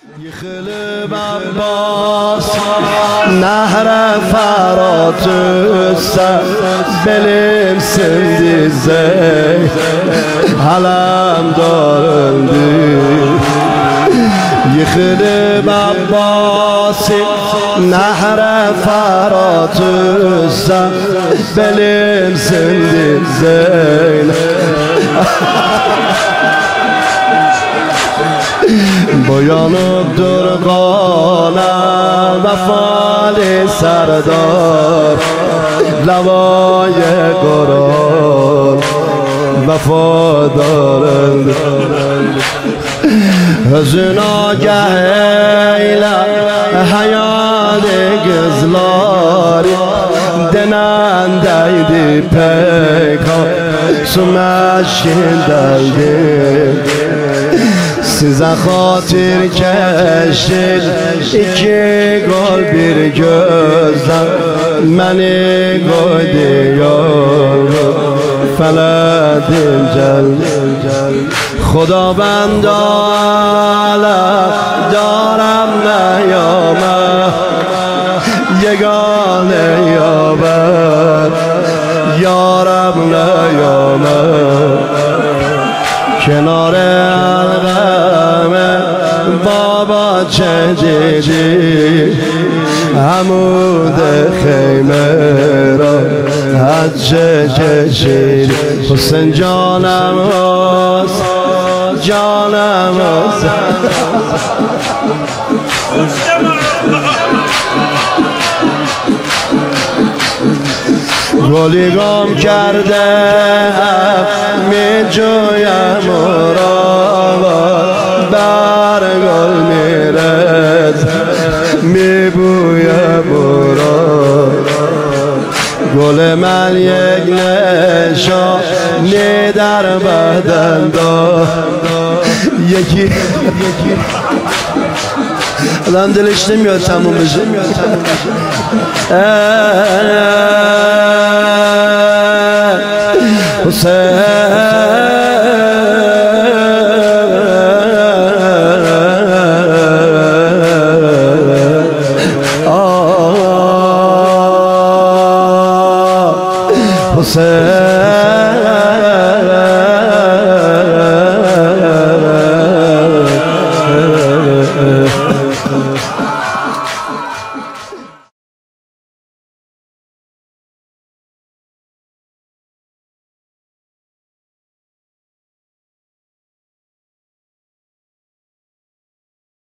Yıkılıp Abbas nehre Ferhat üstse belimsin dizey Halem darıldı. Yıkılıp Abbas nehre Ferhat üstse belimsin dizey Boyanıp durgana vefali serdar Lavaye Kur'an vefadarın Hüzün agah eyle hayali kızlar Denendeydi pek Sümeşkin deldi Size hatir keşir iki gol bir gözden Beni koydu yol feledim cel Xudavand alem darem neyame Yegane yaver yarem neyame کنار الغم بابا چه دیدی عمود خیمه را حجه کشید حسین جانم هست جانم هست گلی گم کرده می جویم را بر گل میرد می بویم را گل من یک نشانی در بدن دار یکی الان دلش نمیاد تموم بشه حسین